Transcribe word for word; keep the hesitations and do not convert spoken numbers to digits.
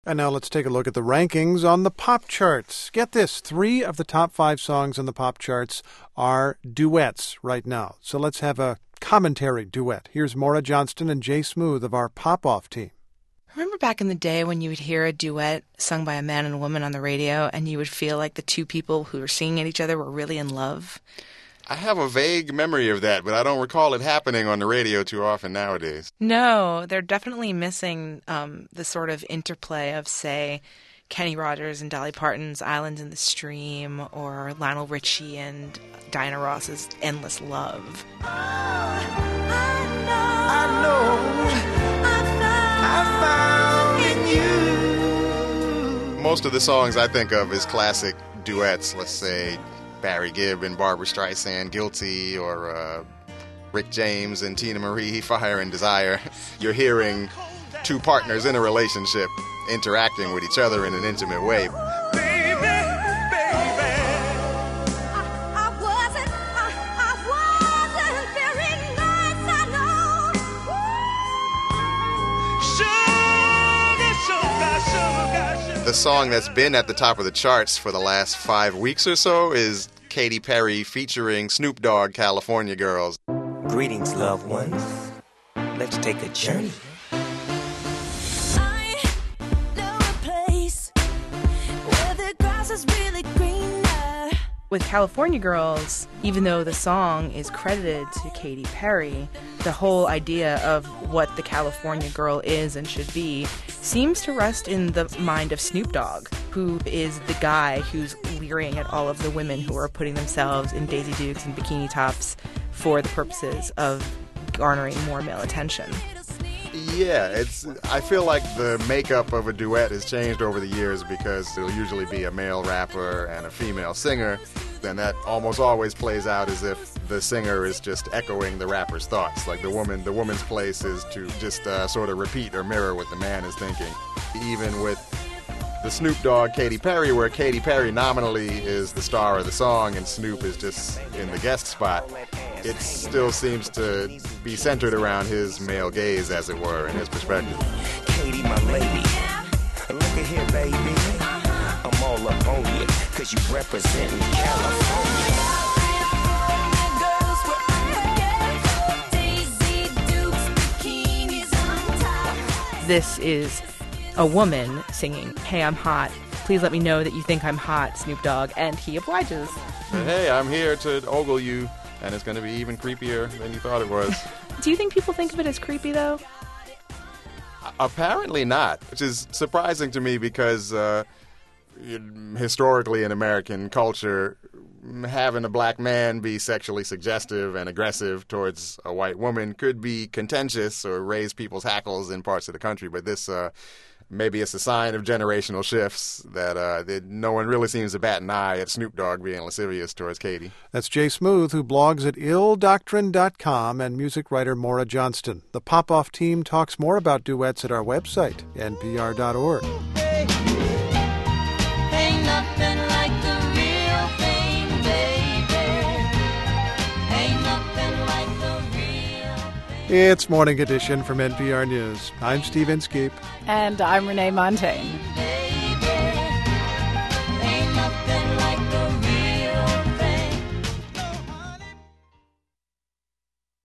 And now let's take a look at the rankings on the pop charts. Get this, three of the top five songs on the pop charts are duets right now. So let's have a commentary duet. Here's Maura Johnston and Jay Smooth of our Pop-Off team. Remember back in the day when you would hear a duet sung by a man and a woman on the radio and you would feel like the two people who were singing at each other were really in love? I have a vague memory of that, but I don't recall it happening on the radio too often nowadays. No, they're definitely missing um, the sort of interplay of, say, Kenny Rogers and Dolly Parton's Island in the Stream, or Lionel Richie and Diana Ross's Endless Love. Oh, I know, I know, I found, I found in you. Most of the songs I think of as classic duets, let's say Barry Gibb and Barbra Streisand, Guilty, or uh, Rick James and Tina Marie, Fire and Desire. You're hearing two partners in a relationship interacting with each other in an intimate way. Baby, baby, I, I wasn't, I, I wasn't very nice, I know. Sugar, sugar, sugar. The song that's been at the top of the charts for the last five weeks or so is Katy Perry featuring Snoop Dogg, California Girls. Greetings, loved ones. Let's take a journey. I know a place where the grass is really greener. With California Girls, even though the song is credited to Katy Perry, the whole idea of what the California girl is and should be seems to rest in the mind of Snoop Dogg, who is the guy who's leering at all of the women who are putting themselves in Daisy Dukes and bikini tops for the purposes of garnering more male attention. Yeah, it's. I feel like the makeup of a duet has changed over the years because there'll usually be a male rapper and a female singer. Then that almost always plays out as if the singer is just echoing the rapper's thoughts. Like the woman, the woman's place is to just uh, sort of repeat or mirror what the man is thinking. Even with the Snoop Dogg, Katy Perry, where Katy Perry nominally is the star of the song and Snoop is just in the guest spot, it still seems to be centered around his male gaze, as it were, and his perspective. Katy, my lady, look at here, baby. I'm all up on you, cause you representing California. This is a woman singing, "Hey, I'm hot. Please let me know that you think I'm hot, Snoop Dogg," and he obliges. Hey, I'm here to ogle you, and it's going to be even creepier than you thought it was. Do you think people think of it as creepy, though? Apparently not, which is surprising to me because uh, historically in American culture, having a black man be sexually suggestive and aggressive towards a white woman could be contentious or raise people's hackles in parts of the country. But this, uh, maybe it's a sign of generational shifts that, uh, that no one really seems to bat an eye at Snoop Dogg being lascivious towards Katy. That's Jay Smooth, who blogs at ill doctrine dot com, and music writer Maura Johnston. The Pop-Off team talks more about duets at our website, N P R dot org. Hey, ain't nothing like the real thing, baby. Ain't nothing like the real thing. It's Morning Edition from N P R News. I'm Steve Inskeep. And I'm Renee Montaigne. Hey.